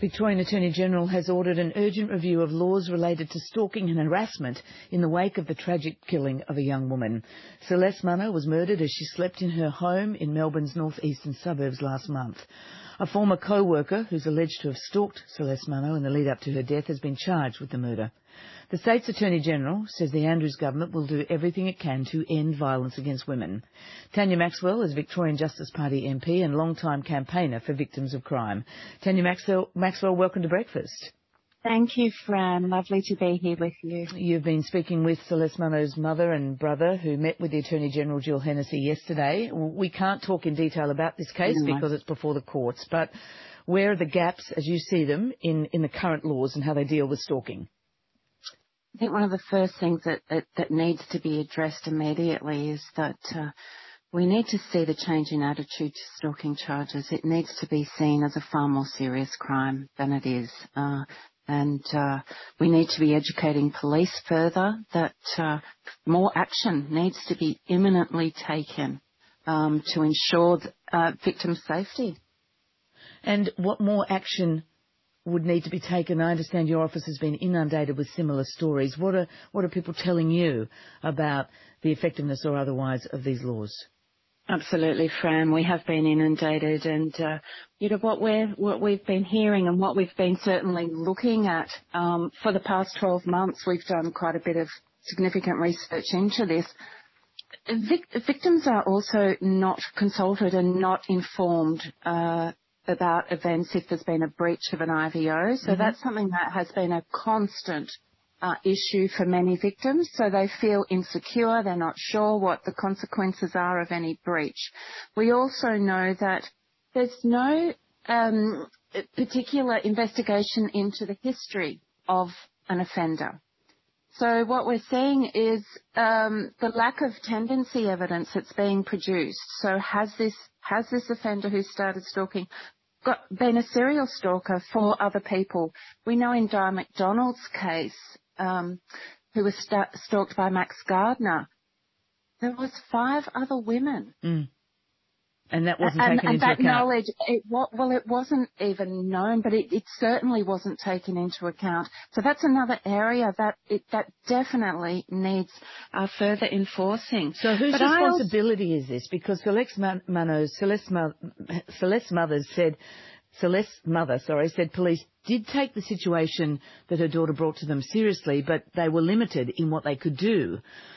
Victorian Attorney-General has ordered an urgent review of laws related to stalking and harassment in the wake of the tragic killing of a young woman. Celeste Munno was murdered as she slept in her home in Melbourne's north-eastern suburbs last month. A former co-worker who's alleged to have stalked Celeste Munno in the lead-up to her death has been charged with the murder. The state's Attorney-General says the Andrews government will do everything it can to end violence against women. Tanya Maxwell is Victorian Justice Party MP and long-time campaigner for victims of crime. Tanya Maxwell, welcome to Breakfast. Thank you, Fran. Lovely to be here with you. You've been speaking with Celeste Munno's mother and brother who met with the Attorney-General Jill Hennessy yesterday. We can't talk in detail about this case because it's before the courts, but where are the gaps, as you see them, in the current laws and how they deal with stalking? I think one of the first things that needs to be addressed immediately is that we need to see the change in attitude to stalking charges. It needs to be seen as a far more serious crime than it is. And we need to be educating police further that more action needs to be imminently taken to ensure victim safety. And what more action would need to be taken? I understand your office has been inundated with similar stories. What are people telling you about the effectiveness or otherwise of these laws? Absolutely, Fran. We have been inundated, and what we've been hearing and what we've been certainly looking at for the past 12 months, we've done quite a bit of significant research into this. Victims are also not consulted and not informed about events if there's been a breach of an IVO. So that's something that has been a constant issue for many victims. So they feel insecure. They're not sure what the consequences are of any breach. We also know that there's no particular investigation into the history of an offender. So what we're seeing is the lack of tendency evidence that's being produced. So has this offender who started stalking been a serial stalker for other people? We know in Di McDonald's case, who was stalked by Max Gardner, there was 5 other women. And that wasn't taken into account? And that knowledge, it wasn't even known, but it certainly wasn't taken into account. So that's another area that definitely needs further enforcing. So whose responsibility is this? Because Celeste's mother said police did take the situation that her daughter brought to them seriously, but they were limited in what they could do.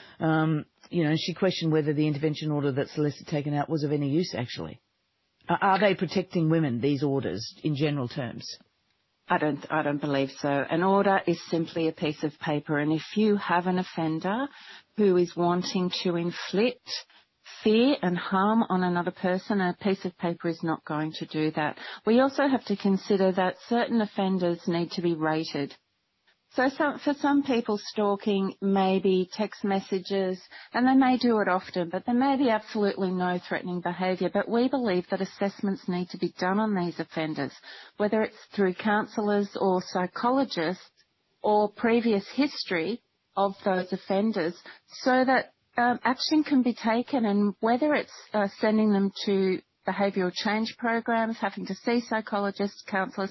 She questioned whether the intervention order that Celeste had taken out was of any use, actually. Are they protecting women, these orders, in general terms? I don't believe so. An order is simply a piece of paper, and if you have an offender who is wanting to inflict fear and harm on another person, a piece of paper is not going to do that. We also have to consider that certain offenders need to be rated. So for some people, stalking may be text messages, and they may do it often, but there may be absolutely no threatening behaviour. But we believe that assessments need to be done on these offenders, whether it's through counsellors or psychologists or previous history of those offenders, so that action can be taken, and whether it's sending them to behavioural change programs, having to see psychologists, counsellors,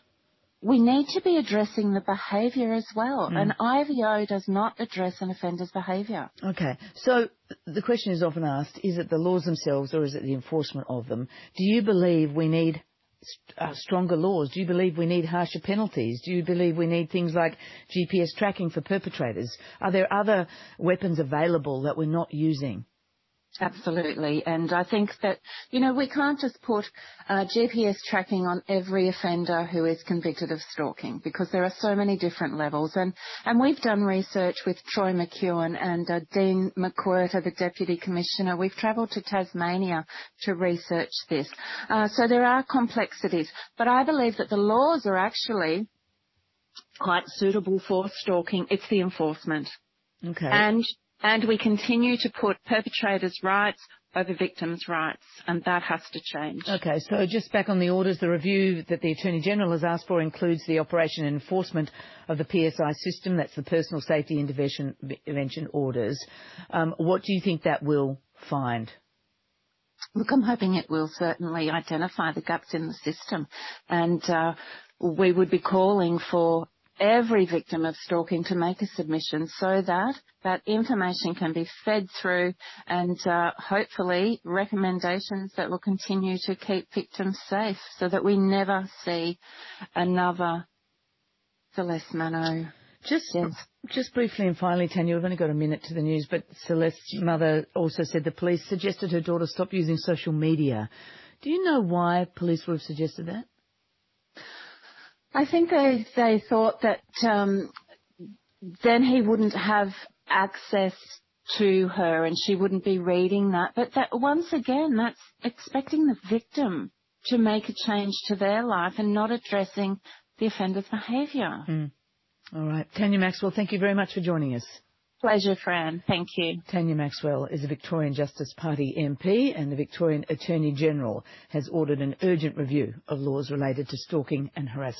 we need to be addressing the behaviour as well. An IVO does not address an offender's behaviour. Okay. So the question is often asked, is it the laws themselves or is it the enforcement of them? Do you believe we need stronger laws? Do you believe we need harsher penalties? Do you believe we need things like GPS tracking for perpetrators? Are there other weapons available that we're not using? Absolutely. And I think that, we can't just put GPS tracking on every offender who is convicted of stalking, because there are so many different levels. And we've done research with Troy McEwen and Dean McWhirter, the Deputy Commissioner. We've travelled to Tasmania to research this. So there are complexities. But I believe that the laws are actually quite suitable for stalking. It's the enforcement. Okay. And we continue to put perpetrators' rights over victims' rights, and that has to change. Okay, so just back on the orders, the review that the Attorney-General has asked for includes the operation and enforcement of the PSI system, that's the Personal Safety Intervention Orders. What do you think that will find? Look, I'm hoping it will certainly identify the gaps in the system, and we would be calling for every victim of stalking to make a submission so that that information can be fed through and hopefully recommendations that will continue to keep victims safe so that we never see another Celeste Mano. Just briefly and finally, Tanya, we've only got a minute to the news, but Celeste's mother also said the police suggested her daughter stop using social media. Do you know why police would have suggested that? I think they thought that then he wouldn't have access to her and she wouldn't be reading that. But that, once again, that's expecting the victim to make a change to their life and not addressing the offender's behaviour. All right. Tanya Maxwell, thank you very much for joining us. Pleasure, Fran. Thank you. Tanya Maxwell is a Victorian Justice Party MP, and the Victorian Attorney General has ordered an urgent review of laws related to stalking and harassment.